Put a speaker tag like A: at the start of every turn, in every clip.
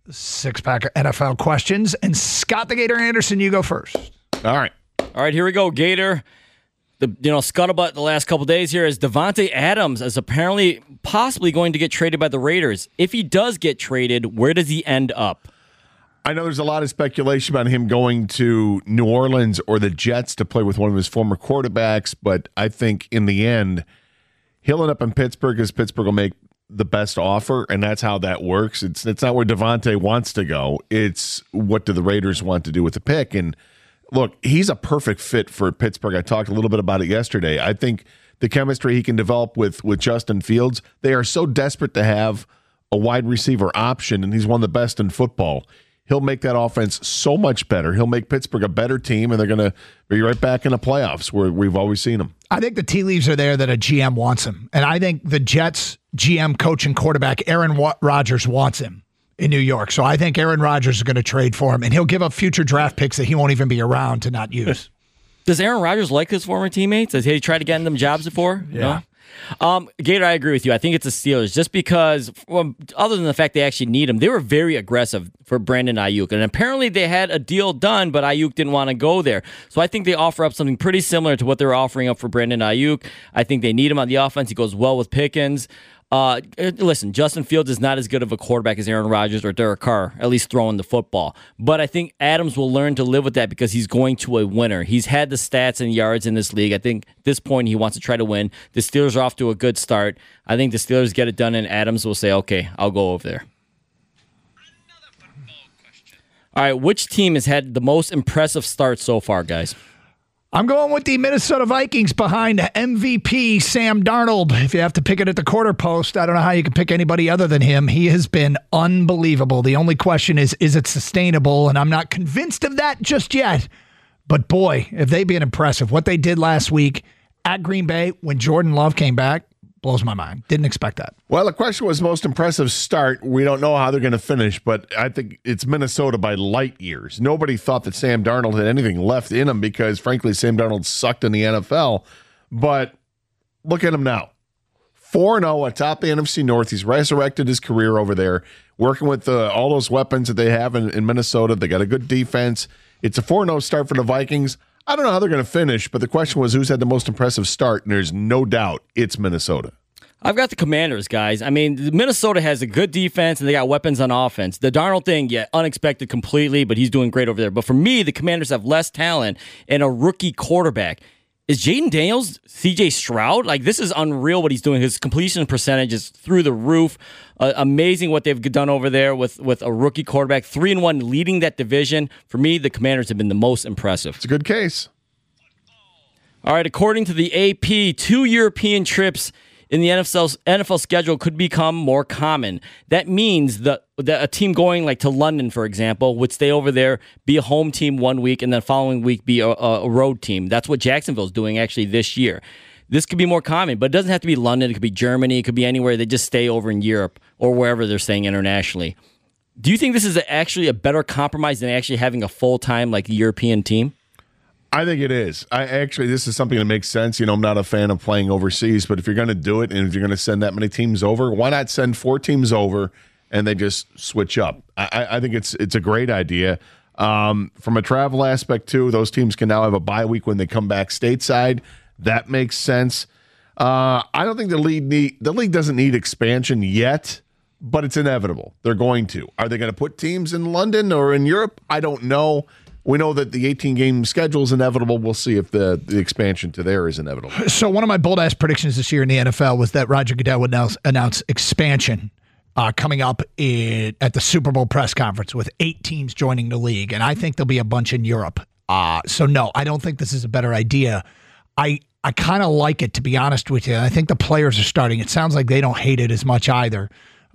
A: Six-pack of NFL questions. And Scott the Gator Anderson, you go first.
B: All right, here we go, Gator. The scuttlebutt the last couple days here is Davante Adams is apparently possibly going to get traded by the Raiders. If he does get traded, where does he end up?
C: I know there's a lot of speculation about him going to New Orleans or the Jets to play with one of his former quarterbacks, but I think in the end, he'll end up in Pittsburgh because Pittsburgh will make the best offer, and that's how that works. It's not where Davante wants to go. It's what do the Raiders want to do with the pick. And look, he's a perfect fit for Pittsburgh. I talked a little bit about it yesterday. I think the chemistry he can develop with Justin Fields, they are so desperate to have a wide receiver option, and he's one of the best in football. He'll make that offense so much better. He'll make Pittsburgh a better team, and they're going to be right back in the playoffs where we've always seen them.
A: I think the tea leaves are there that a GM wants him. And I think the Jets GM, coach, and quarterback, Aaron Rodgers, wants him in New York. So I think Aaron Rodgers is going to trade for him, and he'll give up future draft picks that he won't even be around to not use.
B: Does Aaron Rodgers like his former teammates? Has he tried to get them jobs before?
A: Yeah.
B: No? Gator, I agree with you. I think it's the Steelers just because, other than the fact they actually need him, they were very aggressive for Brandon Ayuk. And apparently they had a deal done, but Ayuk didn't want to go there. So I think they offer up something pretty similar to what they were offering up for Brandon Ayuk. I think they need him on the offense. He goes well with Pickens. Listen, Justin Fields is not as good of a quarterback as Aaron Rodgers or Derek Carr, at least throwing the football. But I think Adams will learn to live with that because he's going to a winner. He's had the stats and yards in this league. I think at this point he wants to try to win. The Steelers are off to a good start. I think the Steelers get it done, and Adams will say, okay, I'll go over there. All right, which team has had the most impressive start so far, guys?
A: I'm going with the Minnesota Vikings behind MVP Sam Darnold. If you have to pick it at the quarter post, I don't know how you can pick anybody other than him. He has been unbelievable. The only question is it sustainable? And I'm not convinced of that just yet. But boy, if they've been impressive. What they did last week at Green Bay when Jordan Love came back blows my mind. Didn't expect that.
C: Well, the question was most impressive start. We don't know how they're going to finish, but I think it's Minnesota by light years. Nobody thought that Sam Darnold had anything left in him because, frankly, Sam Darnold sucked in the NFL. But look at him now. 4-0 atop the NFC North. He's resurrected his career over there, working with all those weapons that they have in Minnesota. They got a good defense. It's a 4-0 start for the Vikings. I don't know how they're going to finish, but the question was who's had the most impressive start, and there's no doubt it's Minnesota.
B: I've got the Commanders, guys. I mean, Minnesota has a good defense, and they got weapons on offense. The Darnold thing, yeah, unexpected completely, but he's doing great over there. But for me, the Commanders have less talent and a rookie quarterback. Is Jaden Daniels C.J. Stroud? Like, this is unreal what he's doing. His completion percentage is through the roof. Amazing what they've done over there with a rookie quarterback. 3-1 leading that division. For me, the Commanders have been the most impressive.
C: It's a good case.
B: All right, according to the AP, 2 European trips in the NFL schedule could become more common. That means that a team going like to London, for example, would stay over there, be a home team 1 week, and then the following week be a road team. That's what Jacksonville's doing actually this year. This could be more common, but it doesn't have to be London. It could be Germany. It could be anywhere. They just stay over in Europe or wherever they're staying internationally. Do you think this is actually a better compromise than actually having a full-time like European team?
C: I think it is. This is something that makes sense. You know, I'm not a fan of playing overseas, but if you're going to do it and if you're going to send that many teams over, why not send 4 teams over and they just switch up? I think it's a great idea. From a travel aspect, too, those teams can now have a bye week when they come back stateside. That makes sense. I don't think the league doesn't need expansion yet, but it's inevitable. They're going to. Are they going to put teams in London or in Europe? I don't know. We know that the 18-game schedule is inevitable. We'll see if the expansion to there is inevitable.
A: So one of my bold-ass predictions this year in the NFL was that Roger Goodell would announce expansion coming up at the Super Bowl press conference with 8 teams joining the league, and I think there'll be a bunch in Europe. So no, I don't think this is a better idea. I kind of like it, to be honest with you. I think the players are starting. It sounds like they don't hate it as much either.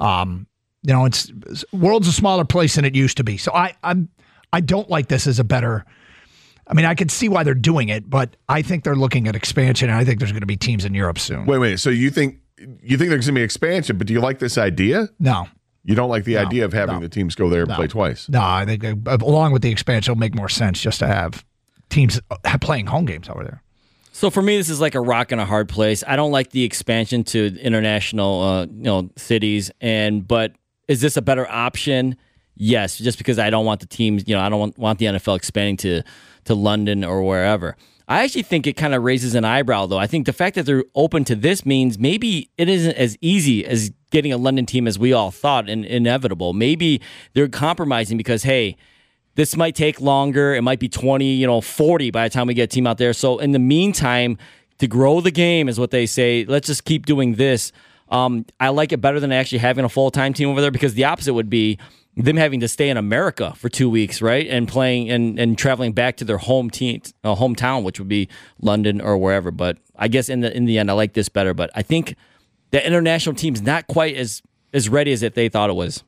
A: World's a smaller place than it used to be. So I don't like this as a better. I mean, I can see why they're doing it, but I think they're looking at expansion, and I think there's going to be teams in Europe soon.
C: Wait. So you think there's going to be expansion, but do you like this idea?
A: No.
C: You don't like the idea of having the teams go there and play twice?
A: No, I think along with the expansion, it'll make more sense just to have teams playing home games over there.
B: So for me, this is like a rock and a hard place. I don't like the expansion to international cities, but is this a better option? Yes, just because I don't want the teams, I don't want the NFL expanding to London or wherever. I actually think it kind of raises an eyebrow, though. I think the fact that they're open to this means maybe it isn't as easy as getting a London team as we all thought and inevitable. Maybe they're compromising because, hey, this might take longer. It might be 20, 40 by the time we get a team out there. So in the meantime, to grow the game is what they say. Let's just keep doing this. I like it better than actually having a full-time team over there because the opposite would be them having to stay in America for 2 weeks, right? And playing and traveling back to their hometown, which would be London or wherever. But I guess in the end, I like this better. But I think the international team's not quite as ready as if they thought it was.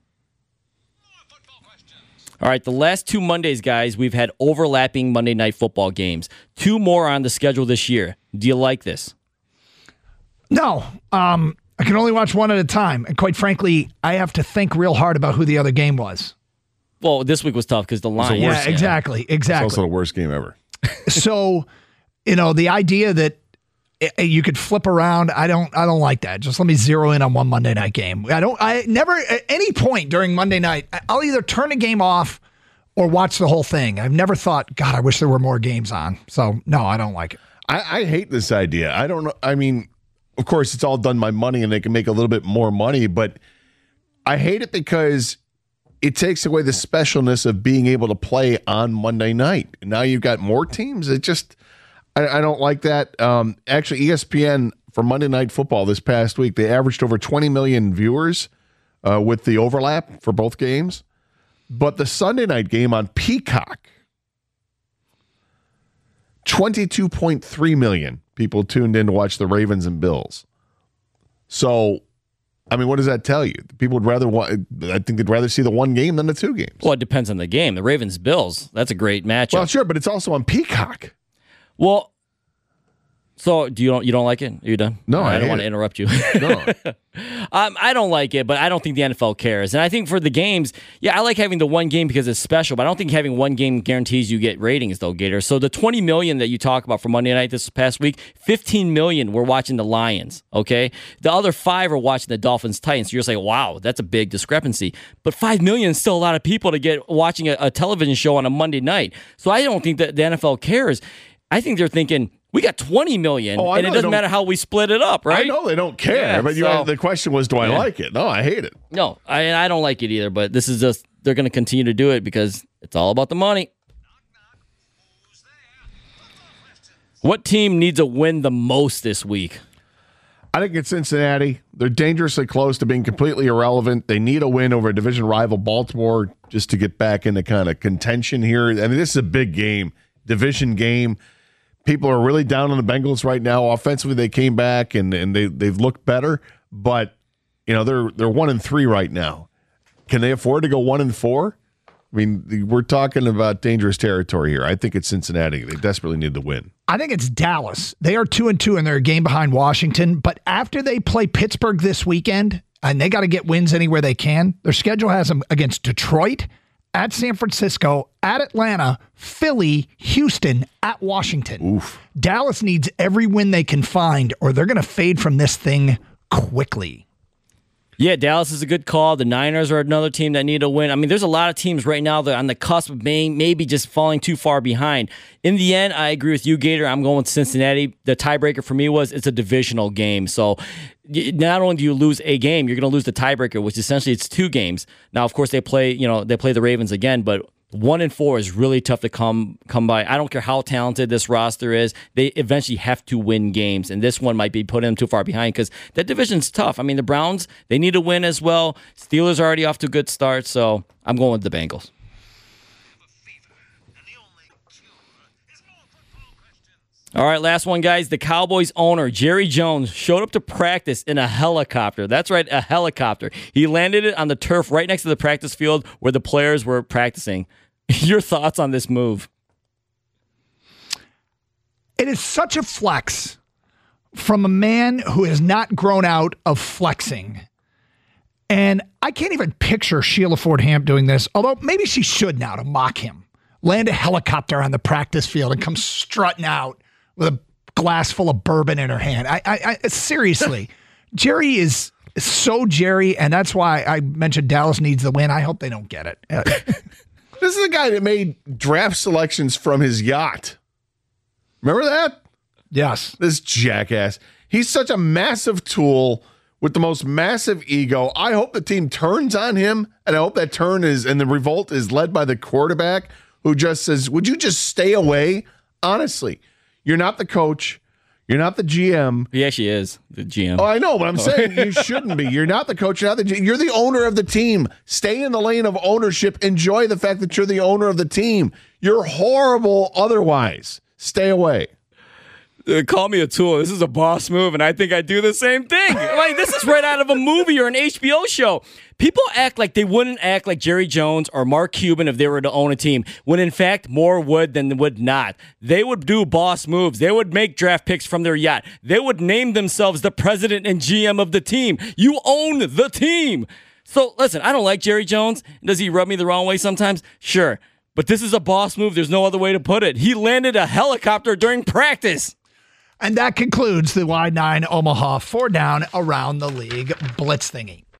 B: All right, the last 2 Mondays, guys, we've had overlapping Monday Night Football games. 2 more on the schedule this year. Do you like this?
A: No. I can only watch one at a time. And quite frankly, I have to think real hard about who the other game was.
B: Well, this week was tough because the Lions.
A: Yeah, exactly.
C: It's also the worst game ever.
A: So, the idea that you could flip around, I don't like that. Just let me zero in on one Monday night game. I never, at any point during Monday night, I'll either turn a game off or watch the whole thing. I've never thought, God, I wish there were more games on. So, no, I don't like it.
C: I hate this idea. I don't know. I mean, of course, it's all done by money and they can make a little bit more money, but I hate it because it takes away the specialness of being able to play on Monday night. Now you've got more teams. It just, I don't like that. Actually, ESPN for Monday Night Football this past week, they averaged over 20 million viewers with the overlap for both games. But the Sunday night game on Peacock, 22.3 million people tuned in to watch the Ravens and Bills. So, I mean, what does that tell you? People would rather I think they'd rather see the one game than the 2 games.
B: Well, it depends on the game. The Ravens-Bills, that's a great matchup.
C: Well, sure, but it's also on Peacock.
B: Well, so you don't like it? Are you done?
C: No,
B: I don't want to interrupt you.
C: No.
B: I don't like it, but I don't think the NFL cares. And I think for the games, I like having the one game because it's special, but I don't think having one game guarantees you get ratings, though, Gator. So the 20 million that you talk about for Monday night this past week, 15 million were watching the Lions, okay? The other 5 are watching the Dolphins-Titans. So you're saying, wow, that's a big discrepancy. But 5 million is still a lot of people to get watching a television show on a Monday night. So I don't think that the NFL cares. I think they're thinking, we got 20 million, and it doesn't matter how we split it up, right?
C: I know they don't care, but the question was, do I like it? No, I hate it.
B: No, I don't like it either, but this is just, they're going to continue to do it because it's all about the money. What team needs a win the most this week?
C: I think it's Cincinnati. They're dangerously close to being completely irrelevant. They need a win over a division rival Baltimore just to get back into kind of contention here. I mean, this is a big game, division game. People are really down on the Bengals right now. Offensively, they came back and they've looked better, but they're 1-3 right now. Can they afford to go 1-4? I mean, we're talking about dangerous territory here. I think it's Cincinnati. They desperately need to win.
A: I think it's Dallas. They are 2-2 and they're a game behind Washington. But after they play Pittsburgh this weekend, and they got to get wins anywhere they can, their schedule has them against Detroit, at San Francisco, at Atlanta, Philly, Houston, at Washington.
C: Oof.
A: Dallas needs every win they can find, or they're going to fade from this thing quickly.
B: Yeah, Dallas is a good call. The Niners are another team that need a win. I mean, there's a lot of teams right now that are on the cusp of maybe just falling too far behind. In the end, I agree with you, Gator. I'm going with Cincinnati. The tiebreaker for me was it's a divisional game. So not only do you lose a game, you're going to lose the tiebreaker, which essentially it's 2 games. Now, of course, they play the Ravens again, but 1-4 is really tough to come by. I don't care how talented this roster is. They eventually have to win games, and this one might be putting them too far behind because that division's tough. I mean, the Browns, they need to win as well. Steelers are already off to a good start, so I'm going with the Bengals. All right, last one, guys. The Cowboys owner, Jerry Jones, showed up to practice in a helicopter. That's right, a helicopter. He landed it on the turf right next to the practice field where the players were practicing. Your thoughts on this move?
A: It is such a flex from a man who has not grown out of flexing. And I can't even picture Sheila Ford Hamp doing this, although maybe she should now to mock him. Land a helicopter on the practice field and come strutting out with a glass full of bourbon in her hand. I seriously, Jerry is so Jerry, and that's why I mentioned Dallas needs the win. I hope they don't get it.
C: This is a guy that made draft selections from his yacht. Remember that?
A: Yes.
C: This jackass. He's such a massive tool with the most massive ego. I hope the team turns on him, and I hope that turn is, and the revolt is led by the quarterback who just says, would you just stay away? Honestly, you're not the coach. You're not the GM.
B: He actually is the GM.
C: Oh, I know, but I'm saying you shouldn't be. You're not the coach. You're not the GM. You're the owner of the team. Stay in the lane of ownership. Enjoy the fact that you're the owner of the team. You're horrible otherwise. Stay away.
B: Call me a tool. This is a boss move, and I think I do the same thing. Like, this is right out of a movie or an HBO show. People act like they wouldn't act like Jerry Jones or Mark Cuban if they were to own a team, when in fact more would than would not. They would do boss moves. They would make draft picks from their yacht. They would name themselves the president and GM of the team. You own the team. So listen, I don't like Jerry Jones. Does he rub me the wrong way sometimes? Sure. But this is a boss move. There's no other way to put it. He landed a helicopter during practice.
A: And that concludes the Y9 Omaha 4 Down Around the League Blitz thingy.